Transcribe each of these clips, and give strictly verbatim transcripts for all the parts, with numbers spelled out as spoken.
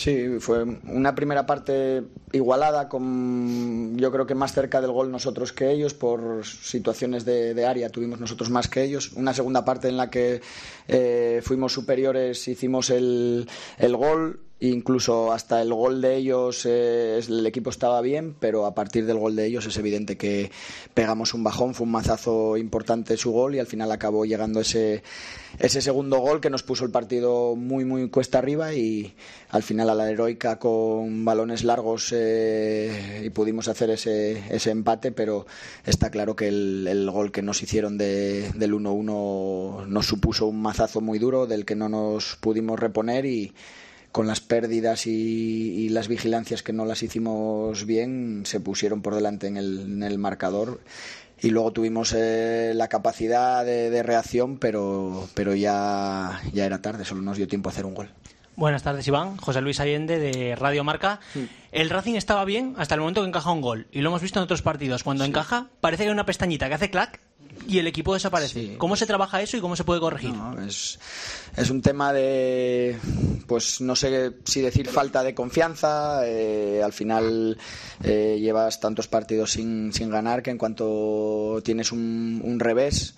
Sí, fue una primera parte igualada, con yo creo que más cerca del gol nosotros que ellos, por situaciones de, de área tuvimos nosotros más que ellos. Una segunda parte en la que eh, fuimos superiores, hicimos el, el gol. Incluso hasta el gol de ellos eh, el equipo estaba bien, pero a partir del gol de ellos es evidente que pegamos un bajón. Fue un mazazo importante su gol y al final acabó llegando ese, ese segundo gol que nos puso el partido muy muy cuesta arriba, y al final a la heroica con balones largos eh, y pudimos hacer ese, ese empate, pero está claro que el, el gol que nos hicieron de, del uno uno nos supuso un mazazo muy duro del que no nos pudimos reponer, y con las pérdidas y, y las vigilancias que no las hicimos bien, se pusieron por delante en el, en el marcador, y luego tuvimos eh, la capacidad de, de reacción, pero, pero ya, ya era tarde, solo nos dio tiempo a hacer un gol. Buenas tardes, Iván. José Luis Allende, de Radio Marca. Sí. El Racing estaba bien hasta el momento que encaja un gol, y lo hemos visto en otros partidos. Cuando sí. encaja, parece que hay una pestañita que hace clac y el equipo desaparece. Sí. ¿Cómo se trabaja eso y cómo se puede corregir? No, es, es un tema de, pues no sé si decir falta de confianza. Eh, al final eh, llevas tantos partidos sin, sin ganar que en cuanto tienes un, un revés,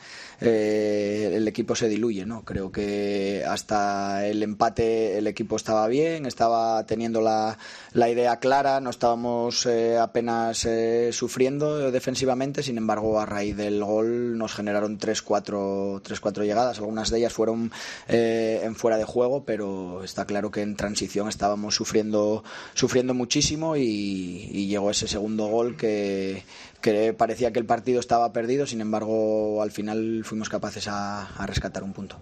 eh, el equipo se diluye, ¿no? Creo que hasta el empate el equipo estaba bien, estaba teniendo la, la idea clara, no estábamos eh, apenas eh, sufriendo defensivamente. Sin embargo, a raíz del gol nos generaron tres cuatro tres cuatro llegadas, algunas de ellas fueron eh, en fuera de juego, pero está claro que en transición estábamos sufriendo sufriendo muchísimo, y, y llegó ese segundo gol que, que parecía que el partido estaba perdido. Sin embargo, al final fuimos capaces a, a rescatar un punto.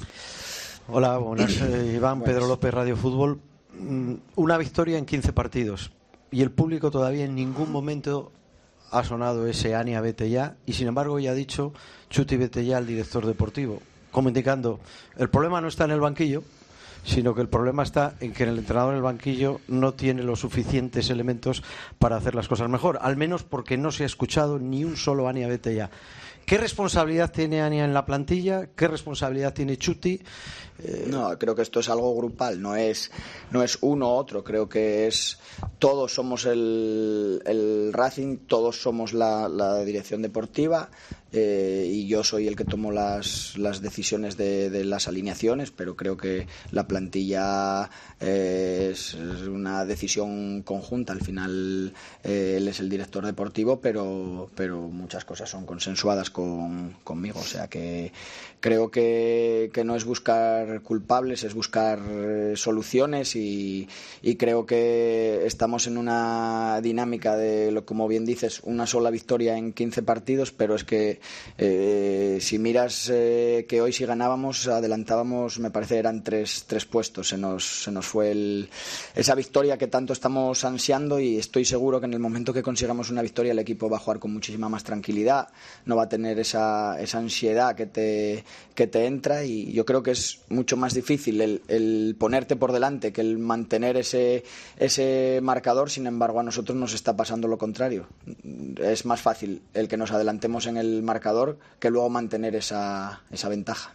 Hola, buenas, eh, Iván, buenas. Pedro López, Radio Fútbol. Una victoria en quince partidos, y el público todavía en ningún momento ha sonado ese Ania vete ya, y sin embargo ya ha dicho Chuti vete ya al director deportivo, como indicando, el problema no está en el banquillo, sino que el problema está en que el entrenador en el banquillo no tiene los suficientes elementos para hacer las cosas mejor, al menos porque no se ha escuchado ni un solo Ania vete ya. ¿Qué responsabilidad tiene Ania en la plantilla? ¿Qué responsabilidad tiene Chuti? Eh... No, creo que esto es algo grupal, no es, no es uno u otro. Creo que es todos somos el, el Racing, todos somos la, la dirección deportiva, eh, y yo soy el que tomo las, las decisiones de, de las alineaciones, pero creo que la plantilla eh, es una decisión conjunta. Al final eh, él es el director deportivo, pero, pero muchas cosas son consensuadas con, conmigo, o sea que creo que, que no es buscar culpables, es buscar eh, soluciones, y, y creo que estamos en una dinámica de, lo, como bien dices, una sola victoria en quince partidos, pero es que eh, si miras eh, que hoy si ganábamos adelantábamos, me parece eran tres, tres puestos, se nos, se nos fue el, esa victoria que tanto estamos ansiando, y estoy seguro que en el momento que consigamos una victoria el equipo va a jugar con muchísima más tranquilidad, no va a tener esa, esa ansiedad que te, que te entra, y yo creo que es mucho más difícil el, el ponerte por delante que el mantener ese, ese marcador. Sin embargo, a nosotros nos está pasando lo contrario. Es más fácil el que nos adelantemos en el marcador que luego mantener esa, esa ventaja.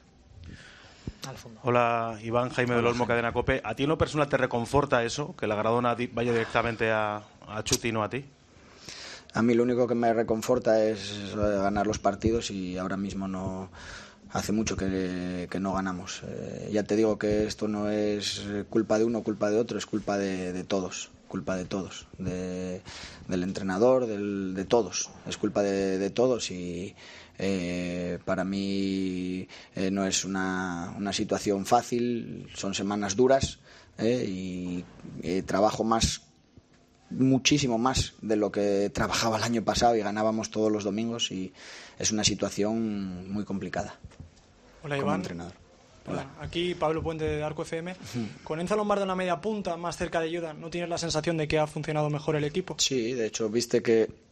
Hola, Iván, Jaime del Olmo, Cadena COPE. ¿A ti en lo personal te reconforta eso, que la Gradona vaya directamente a, a Chuti y no a ti? A mí lo único que me reconforta es ganar los partidos, y ahora mismo no... Hace mucho que, que no ganamos. Eh, ya te digo que esto no es culpa de uno, culpa de otro, es culpa de, de todos, culpa de todos, de, del entrenador, del, de todos, es culpa de, de todos, y eh, para mí eh, no es una, una situación fácil, son semanas duras, eh, y eh, trabajo más, muchísimo más de lo que trabajaba el año pasado, y ganábamos todos los domingos, y es una situación muy complicada. Hola, como Iván. Entrenador. Hola. Aquí Pablo Puente de Arco F M. Uh-huh. Con Enzo Lombardo en la media punta, más cerca de Yoda, ¿no tienes la sensación de que ha funcionado mejor el equipo? Sí, de hecho, viste que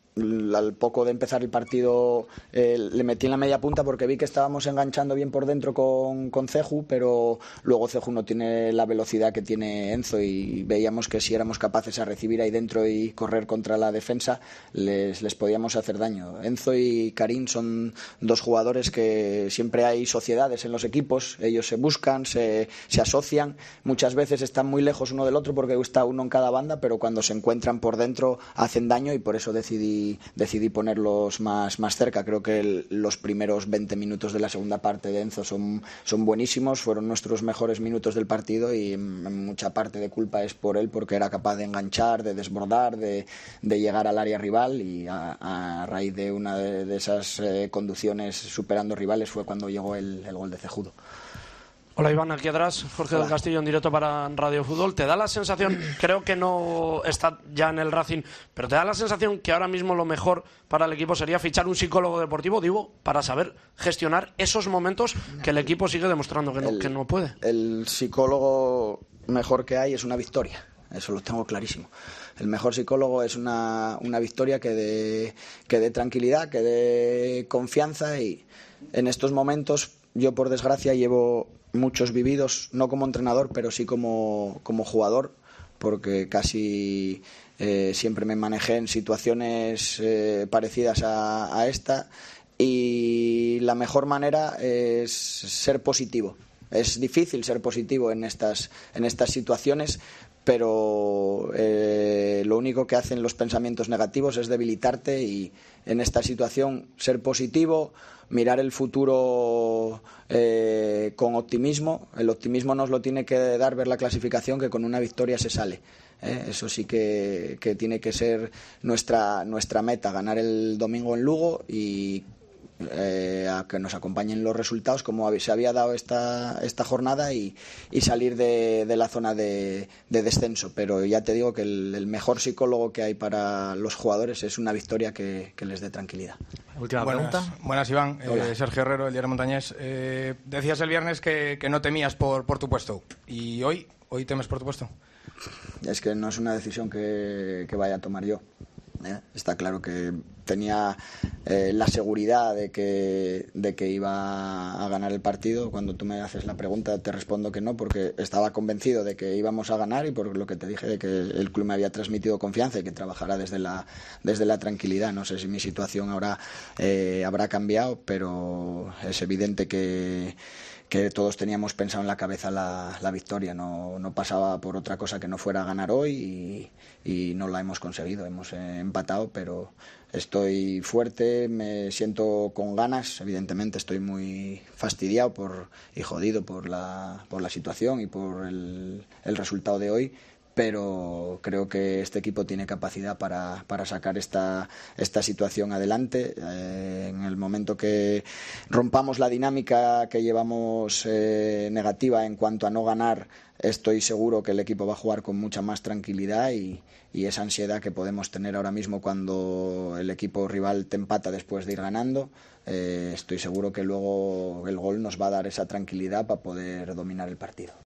al poco de empezar el partido eh, le metí en la media punta porque vi que estábamos enganchando bien por dentro con, con Ceju, pero luego Ceju no tiene la velocidad que tiene Enzo y veíamos que si éramos capaces a recibir ahí dentro y correr contra la defensa les, les podíamos hacer daño. Enzo y Karim son dos jugadores que siempre hay sociedades en los equipos, ellos se buscan, se, se asocian, muchas veces están muy lejos uno del otro porque está uno en cada banda, pero cuando se encuentran por dentro hacen daño y por eso decidí decidí ponerlos más, más cerca. Creo que el, los primeros veinte minutos de la segunda parte de Enzo son, son buenísimos, fueron nuestros mejores minutos del partido y en, en mucha parte de culpa es por él porque era capaz de enganchar, de desbordar, de, de llegar al área rival y a, a raíz de una de, de esas eh, conducciones superando rivales fue cuando llegó el, el gol de Cejudo. Hola Iván, aquí atrás, Jorge Hola. del Castillo en directo para Radio Fútbol. ¿Te da la sensación, creo que no está ya en el Racing, pero te da la sensación que ahora mismo lo mejor para el equipo sería fichar un psicólogo deportivo, digo, para saber gestionar esos momentos que el equipo sigue demostrando que no, el, que no puede? El psicólogo mejor que hay es una victoria, eso lo tengo clarísimo. El mejor psicólogo es una, una victoria que dé, que dé tranquilidad, que dé confianza y en estos momentos yo por desgracia llevo muchos vividos, no como entrenador, pero sí como, como jugador, porque casi eh, siempre me manejé en situaciones eh, parecidas a, a esta y la mejor manera es ser positivo. Es difícil ser positivo en estas, en estas situaciones, pero eh, lo único que hacen los pensamientos negativos es debilitarte y en esta situación ser positivo, mirar el futuro eh, con optimismo. El optimismo nos lo tiene que dar ver la clasificación, que con una victoria se sale. ¿eh? Eso sí que, que tiene que ser nuestra, nuestra meta, ganar el domingo en Lugo y Eh, a que nos acompañen los resultados como se había dado esta, esta jornada y, y salir de, de la zona de, de descenso, pero ya te digo que el, el mejor psicólogo que hay para los jugadores es una victoria que, que les dé tranquilidad. Última buenas, pregunta. Buenas, Iván. Eh, Sergio Herrero, el Diario Montañés. Eh, decías el viernes que, que no temías por, por tu puesto y hoy, hoy temes por tu puesto. Es que no es una decisión que, que vaya a tomar yo. ¿eh? Está claro que tenía eh, la seguridad de que, de que iba a ganar el partido. Cuando tú me haces la pregunta te respondo que no, porque estaba convencido de que íbamos a ganar y por lo que te dije de que el club me había transmitido confianza y que trabajara desde la, desde la tranquilidad. No sé si mi situación ahora eh, habrá cambiado, pero es evidente que que todos teníamos pensado en la cabeza la, la victoria, no, no pasaba por otra cosa que no fuera a ganar hoy y, y no la hemos conseguido, hemos eh, empatado, pero estoy fuerte, me siento con ganas, evidentemente estoy muy fastidiado por, y jodido por la, por la situación y por el, el resultado de hoy, pero creo que este equipo tiene capacidad para, para sacar esta, esta situación adelante. Eh, en el momento que rompamos la dinámica que llevamos eh, negativa en cuanto a no ganar, estoy seguro que el equipo va a jugar con mucha más tranquilidad y, y esa ansiedad que podemos tener ahora mismo cuando el equipo rival te empata después de ir ganando, eh, estoy seguro que luego el gol nos va a dar esa tranquilidad para poder dominar el partido.